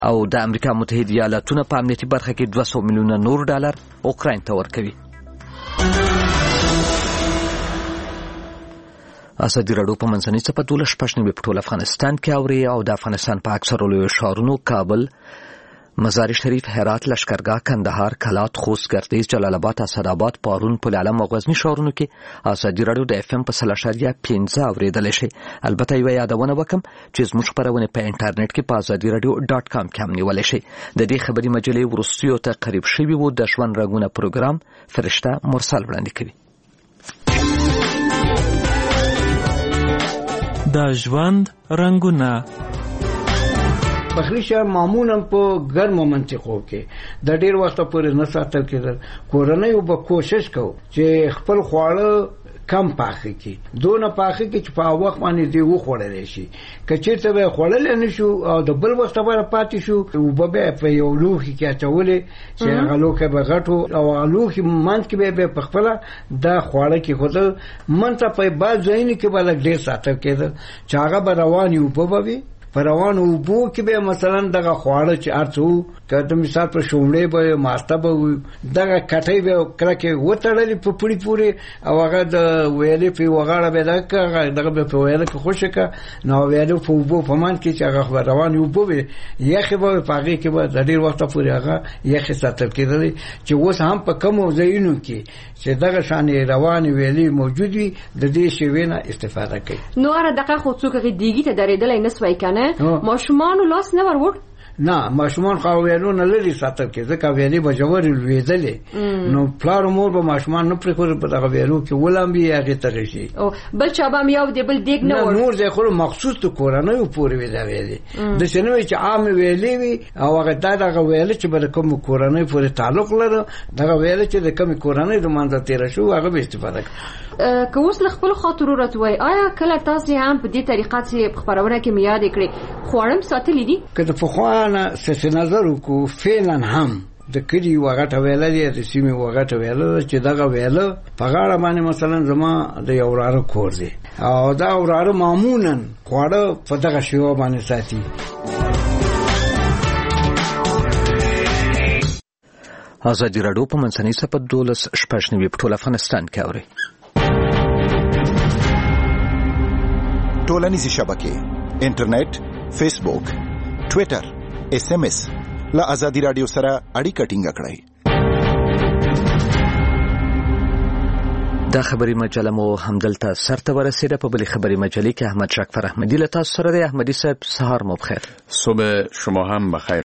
او د امریکا متحده ایالاتونه په امنیتي برخه کې 200 میلیونه نور ډالر اوکراین ته ورکوي. ازادي راډیو په منځنۍ څپه 12 په ټول افغانستان کې اوري او د افغانستان په اکثرو لویو ښارونو کابل، مزار شریف، هرات، لشکرګاه، کندهار، کلات، خوست، ګردیز، جلال آباد، اسداباد، پارون، پل علم او غزنی ښارونو کې ازادي راډیو د FM په 3.15 اوریدلی شي. البته یو یادونه وکم چې زموږ خبرونه په انټرنیټ کې په azadiradio.com کې هم نیولی شي. د دې خبري مجلې وروستیو ته قریب شوي وو د ژوند رنګونه پروګرام فرشته مرسل وړاندې کوي. د ژوند رنګونه پخلی شهر معمولا په ګرمو منطقو کې د ډیر وخت پورې نه ساتل کېدل. کورنۍ به کوشش کوو چې خپل خواړه کم پاخه کی، دونه پاخه کی چې په وخت باندې دی وخوړل شي. کچېرته به خوړل نه شو او د بل وخت لپاره پاتې شو، وببه په یو لوښي کې اچولې چې هغه لوښي به غټو او لوښي منځ کې به په خپل د خواړه کې خود منځ په بعض ځایونو کې بل ډیر ساتل کېدل چې هغه به روان یو په بوي پروان او بو کې به مثلا دغه خواړه چې ارڅو کله مثال پر شومړې به ماسته به دغه کټي به کرکه وټړلې په پړي پوري او هغه د ویلې په وغاړه به دغه به په ویلې کې خوشکه نو ویلې په بو فمان کې چې هغه روان یو بو یخ به پاګه کې به د ډیر وخت پورې هغه یخ ساتل کېدل چې اوس هم په کوم ځایونو کې چې دغه شان روان ویلې موجود وي د دې شی نه استفاده کوي. نو اره دغه خو څوک دیګی ته درېدل نه سوي کنه ماشومان لاس نه ورور نه ماشومان خو ویلو نه لري ساتل کې ځکه ویلې بجوړ لویدلې نو پلار مور به ماشومان نه پرې خور په دغه ویلو کې ولم بي هغه تر شي او بل چا به یو دی بل دیګ نه ور نور ځای خو مخصوص ته کورانه پورې وی دا ویلې د شنوي چې عام ویلې وی او هغه دغه ویلې چې بل کوم کورانه پورې تعلق لري دغه ویلې چې د کوم کورانه د مانځ تیر شو هغه به استفاده که اوس خپل خاطر راتوي آیا کله تاسو هم په دې طریقه چې خبرونه کې میاد کړی خوړم ساتلې دي که د فخوانه څه نظر وکړو فعلا هم د کلی وغټه ویل دي د سیمه وغټه ویل چې دغه ویل په غاړه باندې مثلا زما د یو وراره کور دی او دا وراره معمولا خوړه په دغه شیوه باندې ساتي. ازادي راډیو په منځنۍ څپه 12 په ټول افغانستان کې اوري. ټولنیزې شبکې انټرنیټ، فیسبوک، ټویټر، SMS له ازادي راډیو سره اړیکه ټینګه کړئ. دا خبري مجله مو همدلته سرته ورسېده. په بلې خبري مجلې کې احمد شکفر احمدی له تاسو سره دی. احمدی صاحب سهار مو بخیر. صبح شما هم بخیر